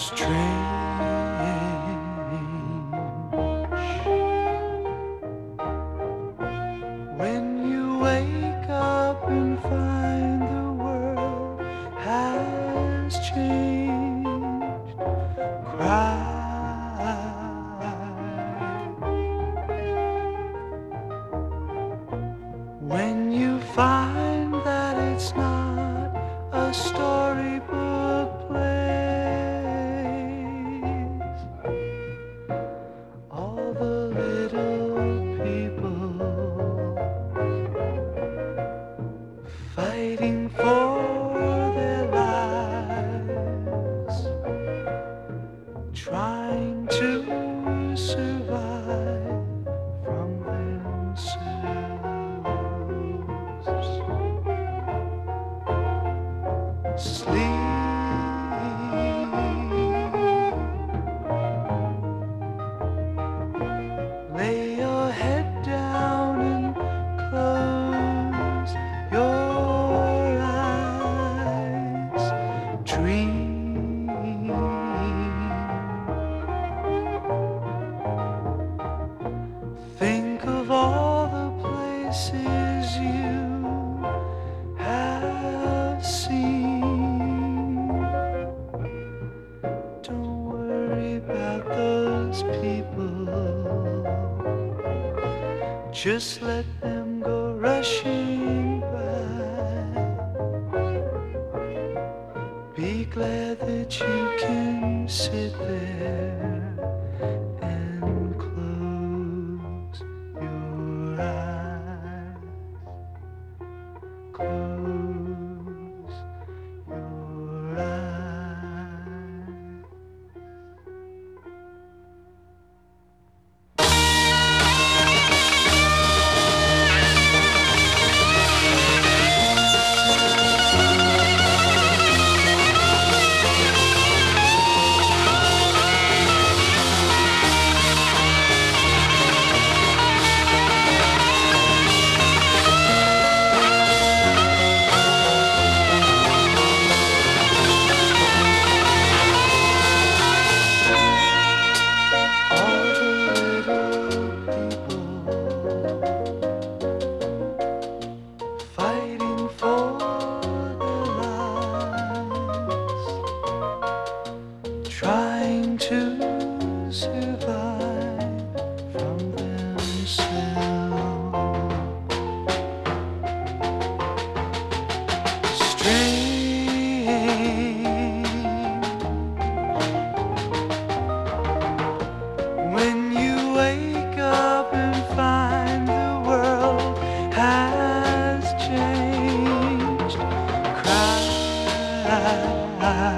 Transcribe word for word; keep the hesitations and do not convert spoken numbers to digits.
When you wake up and find the world has changed, cry. When you find that it's not a storybook place, all the little people fighting for their lives, trying to survive from themselves. Sleep. Lay your head down and close your eyes. Dream. Think of all the places you have seen. Don't worry about those people. Just let them go rushing by. Be glad that you can sit there and close your eyes. Close your eyes. Fighting for their lives, trying to survive from themselves. Strange when you wake up and find the world has changed. Cry.